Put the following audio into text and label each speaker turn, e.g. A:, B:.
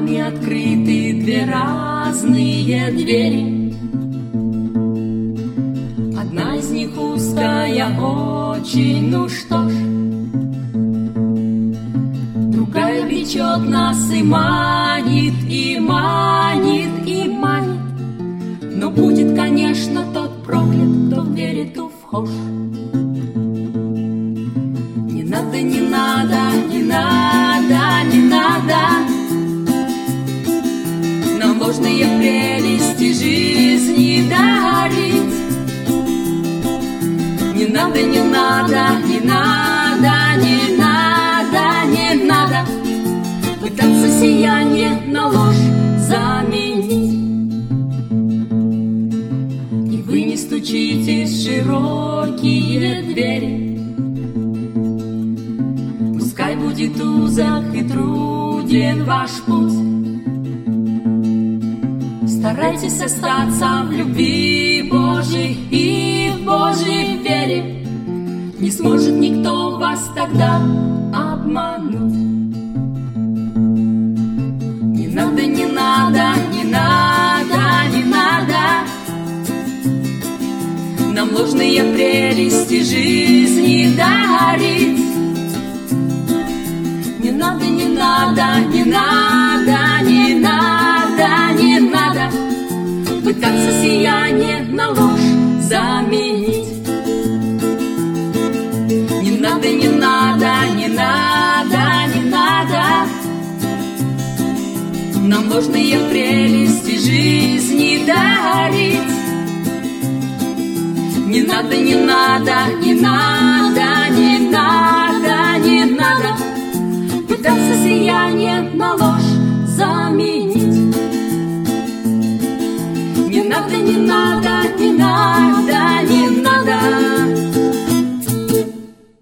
A: нами открыты две разные двери. Одна из них узкая очень, ну что ж. Другая влечет нас и манит, и манит, и манит. Но будет, конечно, тот проклят, кто в двери ту вхож. Не надо, не надо, не надо, не надо нам ложные прелести жизни дарить. Не надо, не надо, не надо, не надо, не надо пытаться сияние на ложь заменить. И вы не стучите в широкие двери. Пускай будет узок и труден ваш путь. Старайтесь остаться в любви Божьей и в Божьей вере. Не сможет никто вас тогда обмануть. Не надо, не надо, не надо, не надо нам ложные прелести жизни дарить. Не надо, не надо, не надо, не надо, не надо пытаться сияние на ложь заменить. Не надо, не надо, не надо, не надо нам ложные прелести жизни дарить. Не надо, не надо, не надо, не надо, не надо пытаться сияние на ложь заменить. Не надо, не надо, не надо.